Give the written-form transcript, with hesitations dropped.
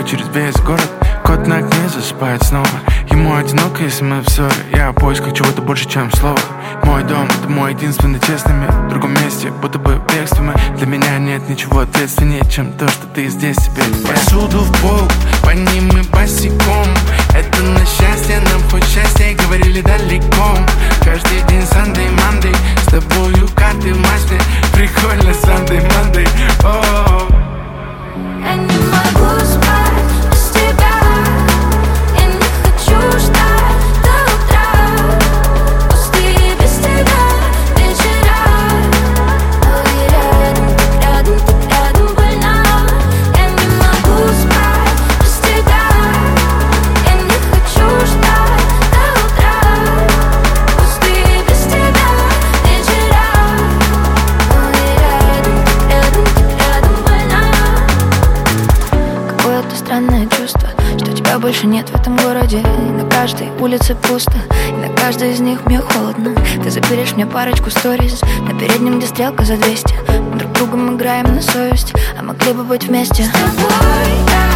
через весь город. Кот на окне засыпает снова. Ему одиноко, если мы в ссоре. Я в поисках чего-то больше, чем слово. Мой дом — это мой единственный честный мир. В другом месте, будто бы в бегстве мы. Для меня нет ничего ответственнее, чем то, что ты здесь теперь. Посуду в пол, по ним мы босиком. Это на счастье, нам хоть счастье, говорили далеко. Каждый день Sunday, Monday, с тобою карты в масле. Прикольно Sunday, Monday, о-о-о. Я не могу спать без тебя. Я не хочу ждать до утра. Пустые без тебя вечера. Ой, рядом, так рядом больна. Я не могу спать без тебя. Я не хочу ждать до утра. Пустые без тебя вечера. Ой, рядом больна. Какое-то странное чувство, что тебя больше нет в этом городе. И на каждой улице пусто, и на каждой из них мне холодно. Ты заберешь мне парочку сториз на переднем, где стрелка за 200. Мы друг другом играем на совесть, а могли бы быть вместе. С тобой я